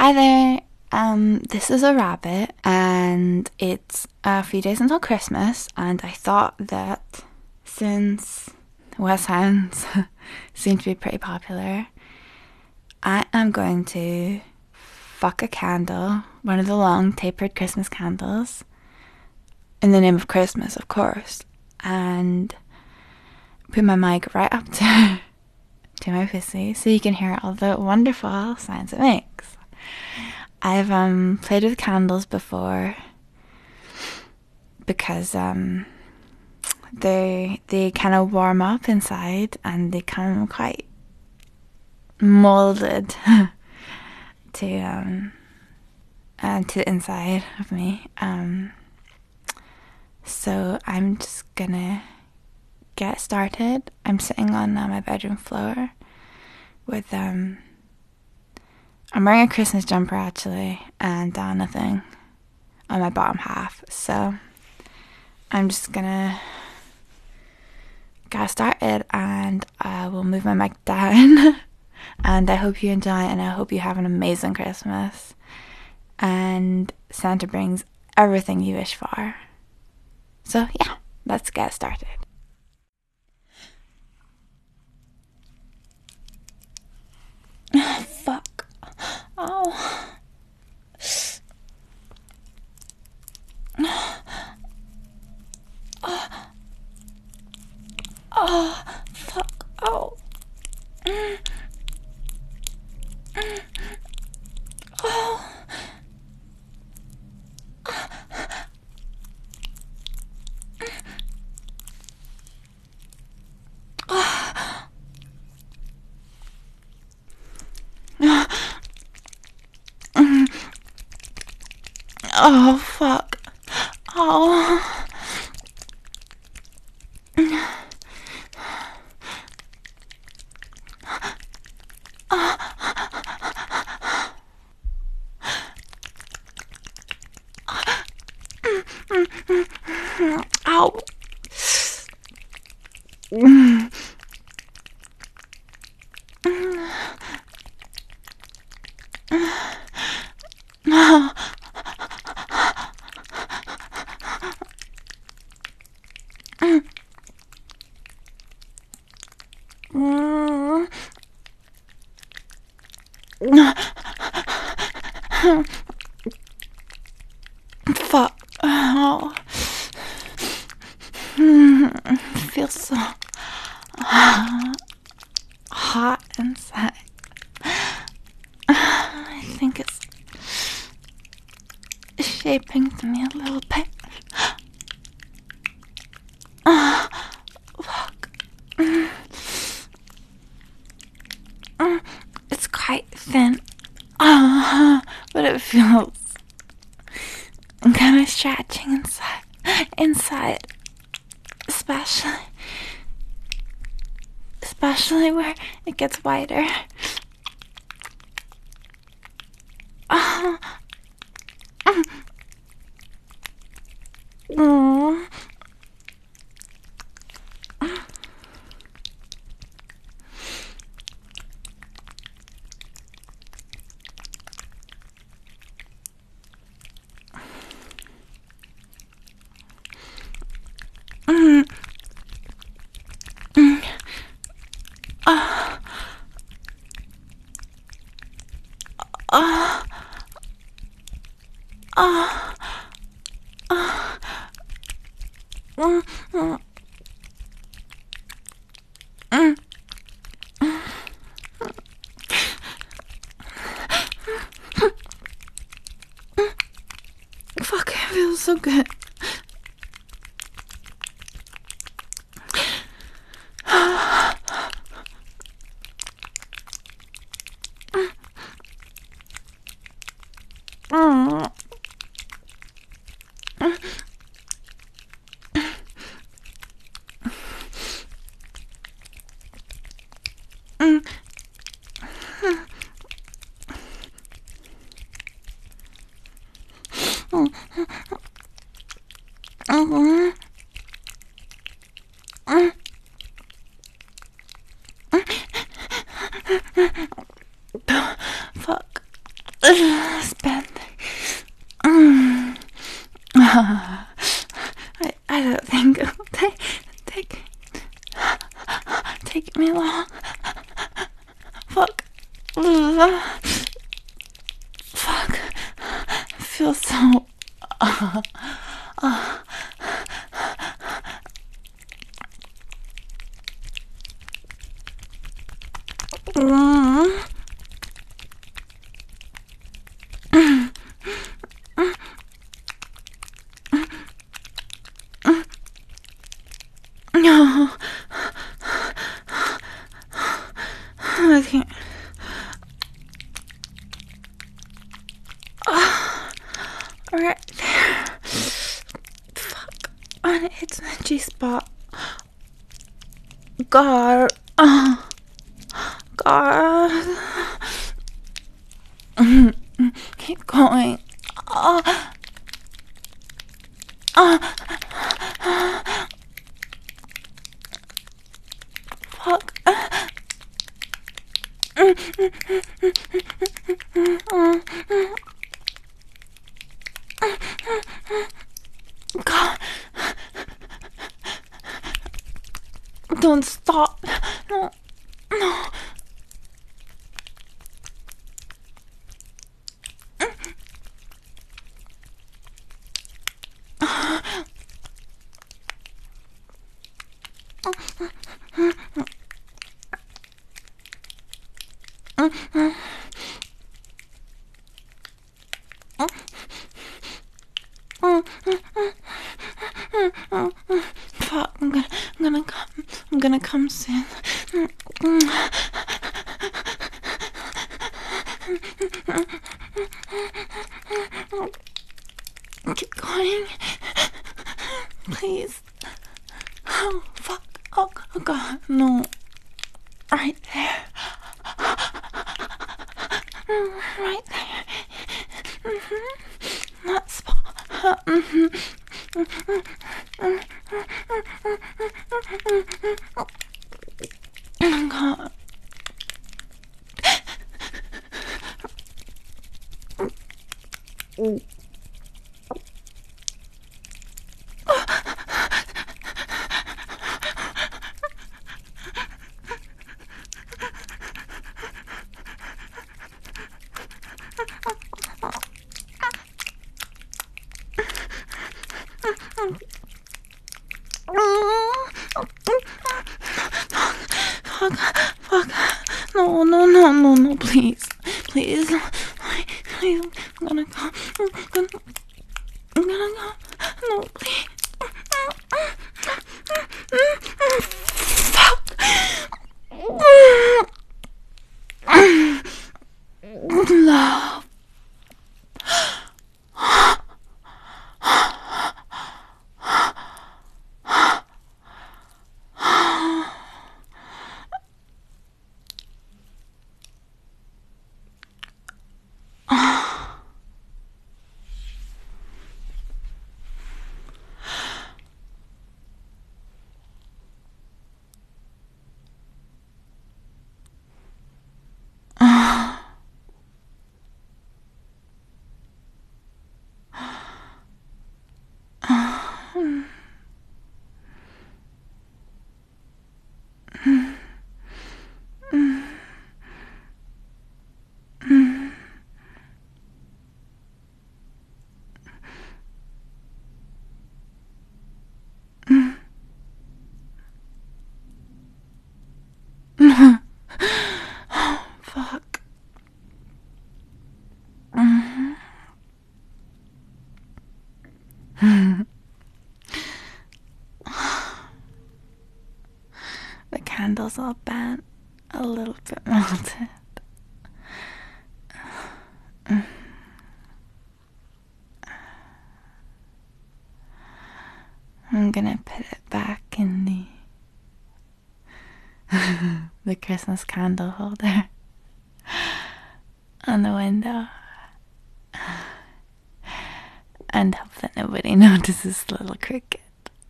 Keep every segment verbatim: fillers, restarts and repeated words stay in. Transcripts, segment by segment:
Hi there, um, this is a rabbit, and it's a few days until Christmas, and I thought that since West Hounds seem to be pretty popular, I am going to fuck a candle, one of the long tapered Christmas candles, in the name of Christmas, of course, and put my mic right up to, to my pussy so you can hear all the wonderful sounds it makes. I've um played with candles before because um they they kind of warm up inside and they come quite molded to um uh, to the inside of me. Um, so I'm just gonna get started. I'm sitting on uh, my bedroom floor with um. I'm wearing a Christmas jumper actually, and uh, nothing on my bottom half. So I'm just gonna get started, and I will move my mic down. And I hope you enjoy, and I hope you have an amazing Christmas. And Santa brings everything you wish for. So yeah, let's get started. Fuck. Oh. Oh. Oh. Fuck. Oh. Mm. Mm. Oh. Oh, fuck. Oh. Ow. No. Fuck. Oh. It feels so hot inside. I think it's shaping to me a little bit. Oh, fuck. It's quite thin. Oh, but it feels kind of stretching inside. Inside. Especially. Especially where it gets wider. Oh. Mm. Mm. Mm. Uh. Uh. Uh. Uh. Mm. Mm. Mm. Fuck, it feels so good. Mm. Mm. Mm. Mm. Mm. Fuck. feel so. Uh, uh, mm. No. I can't. Oh, right there. Fuck. And it hits my G spot. God. Oh. God. Keep going. Oh. Oh. Fuck. God. Don't stop. No. No. Fuck, I'm gonna, I'm gonna come, I'm gonna come soon. Keep going, please. Oh, fuck, oh, oh God, no. Right there. Right there. Mm-hmm. That spot. Mm-hmm. Oh God. Fuck, fuck, no, no, no, no, no, please, please, please, I'm gonna come, I'm gonna, I'm gonna come, no, please, fuck, love. Fuck. The candles all bent, a little bit melted. I'm gonna put it back in the the Christmas candle holder on the window and hope that nobody notices the little cricket.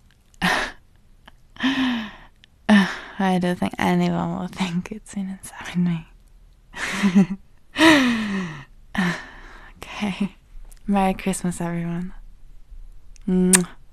I don't think anyone will think it's been inside me. Okay. Merry Christmas, everyone. Mwah.